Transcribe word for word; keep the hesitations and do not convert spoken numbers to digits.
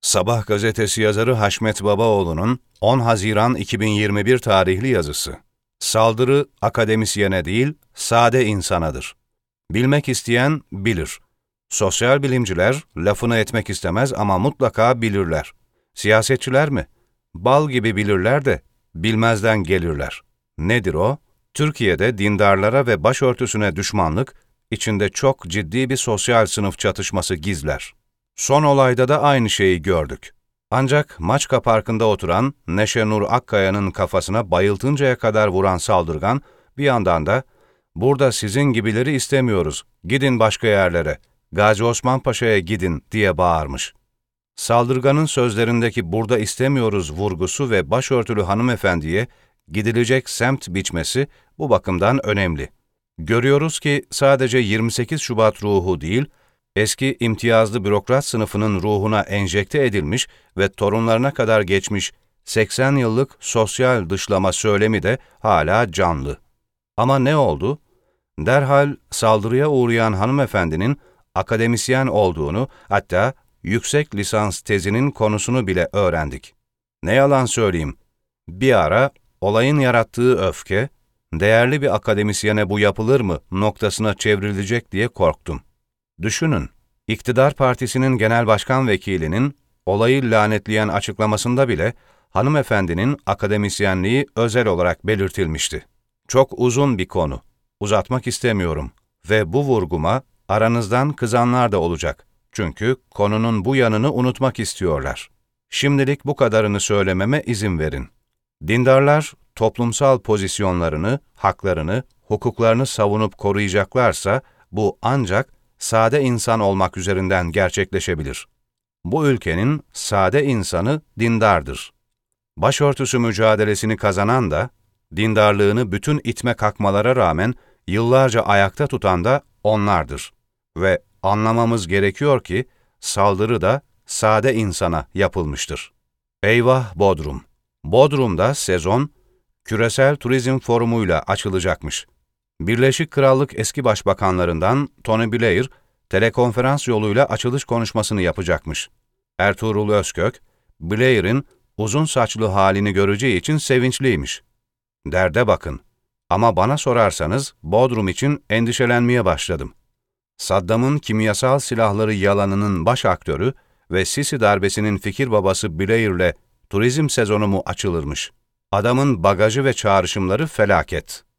Sabah gazetesi yazarı Haşmet Babaoğlu'nun on Haziran iki bin yirmi bir tarihli yazısı. Saldırı akademisyene değil, sade insanadır. Bilmek isteyen bilir. Sosyal bilimciler lafını etmek istemez ama mutlaka bilirler. Siyasetçiler mi? Bal gibi bilirler de bilmezden gelirler. Nedir o? Türkiye'de dindarlara ve başörtüsüne düşmanlık, içinde çok ciddi bir sosyal sınıf çatışması gizler. Son olayda da aynı şeyi gördük. Ancak Maçka Parkı'nda oturan Neşe Nur Akkaya'nın kafasına bayıltıncaya kadar vuran saldırgan, bir yandan da "Burada sizin gibileri istemiyoruz, gidin başka yerlere, Gazi Osman Paşa'ya gidin" diye bağırmış. Saldırganın sözlerindeki "burada istemiyoruz" vurgusu ve başörtülü hanımefendiye gidilecek semt biçmesi bu bakımdan önemli. Görüyoruz ki sadece yirmi sekiz Şubat ruhu değil, eski imtiyazlı bürokrat sınıfının ruhuna enjekte edilmiş ve torunlarına kadar geçmiş seksen yıllık sosyal dışlama söylemi de hala canlı. Ama ne oldu? Derhal saldırıya uğrayan hanımefendinin akademisyen olduğunu, hatta yüksek lisans tezinin konusunu bile öğrendik. Ne yalan söyleyeyim, bir ara olayın yarattığı öfke, değerli bir akademisyene bu yapılır mı noktasına çevrilecek diye korktum. Düşünün, iktidar partisinin genel başkan vekilinin olayı lanetleyen açıklamasında bile hanımefendinin akademisyenliği özel olarak belirtilmişti. Çok uzun bir konu, uzatmak istemiyorum ve bu vurguma aranızdan kızanlar da olacak. Çünkü konunun bu yanını unutmak istiyorlar. Şimdilik bu kadarını söylememe izin verin. Dindarlar toplumsal pozisyonlarını, haklarını, hukuklarını savunup koruyacaklarsa bu ancak sade insan olmak üzerinden gerçekleşebilir. Bu ülkenin sade insanı dindardır. Başörtüsü mücadelesini kazanan da, dindarlığını bütün itme kakmalara rağmen yıllarca ayakta tutan da onlardır. Ve anlamamız gerekiyor ki, saldırı da sade insana yapılmıştır. Eyvah Bodrum! Bodrum'da sezon, Küresel Turizm Forumu'yla açılacakmış. Birleşik Krallık eski başbakanlarından Tony Blair, telekonferans yoluyla açılış konuşmasını yapacakmış. Ertuğrul Özkök, Blair'in uzun saçlı halini göreceği için sevinçliymiş. Derde bakın. Ama bana sorarsanız Bodrum için endişelenmeye başladım. Saddam'ın kimyasal silahları yalanının baş aktörü ve Sisi darbesinin fikir babası Blair'le turizm sezonu mu açılırmış? Adamın bagajı ve çağrışımları felaket.